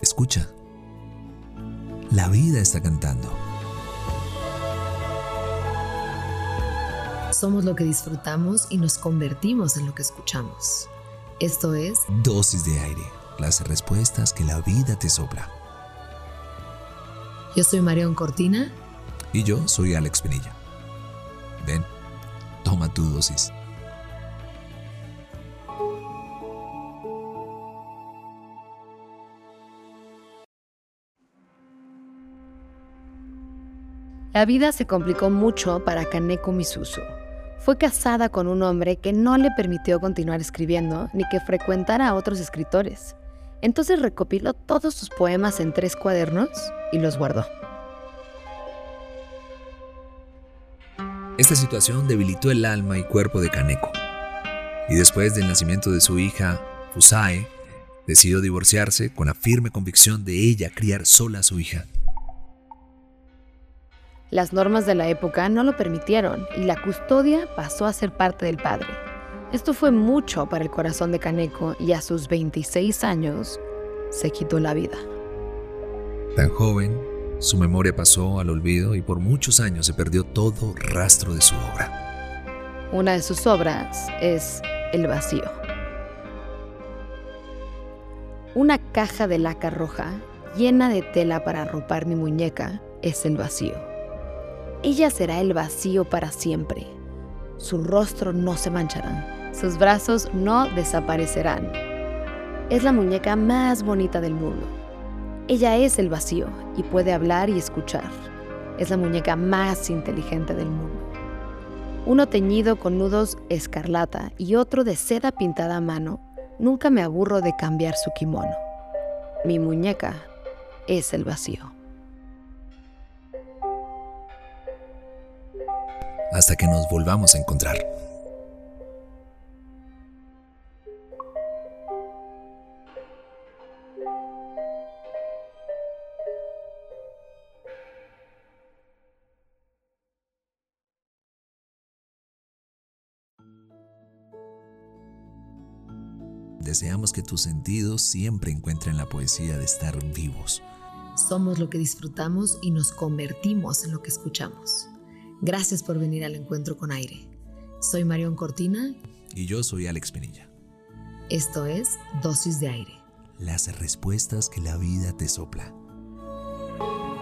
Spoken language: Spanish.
Escucha. La vida está cantando. Somos lo que disfrutamos y nos convertimos en lo que escuchamos. Esto es Dosis de aire. Las respuestas que la vida te sopla. Yo soy Marión Cortina. Y yo soy Alex Pinilla. Ven, toma tu dosis. La vida se complicó mucho para Kaneko Misuzu. Fue casada con un hombre que no le permitió continuar escribiendo ni que frecuentara a otros escritores. Entonces recopiló todos sus poemas en 3 cuadernos y los guardó. Esta situación debilitó el alma y cuerpo de Kaneko. Y después del nacimiento de su hija, Fusae, decidió divorciarse con la firme convicción de ella criar sola a su hija. Las normas de la época no lo permitieron y la custodia pasó a ser parte del padre. Esto fue mucho para el corazón de Kaneko y a sus 26 años se quitó la vida. Tan joven, su memoria pasó al olvido y por muchos años se perdió todo rastro de su obra. Una de sus obras es El vacío. Una caja de laca roja llena de tela para arropar mi muñeca es el vacío. Ella será el vacío para siempre. Su rostro no se manchará. Sus brazos no desaparecerán. Es la muñeca más bonita del mundo. Ella es el vacío y puede hablar y escuchar. Es la muñeca más inteligente del mundo. Uno teñido con nudos escarlata y otro de seda pintada a mano. Nunca me aburro de cambiar su kimono. Mi muñeca es el vacío. Hasta que nos volvamos a encontrar. Deseamos que tus sentidos siempre encuentren la poesía de estar vivos. Somos lo que disfrutamos y nos convertimos en lo que escuchamos. Gracias por venir al encuentro con aire. Soy Marión Cortina. Y yo soy Alex Pinilla. Esto es Dosis de aire. Las respuestas que la vida te sopla.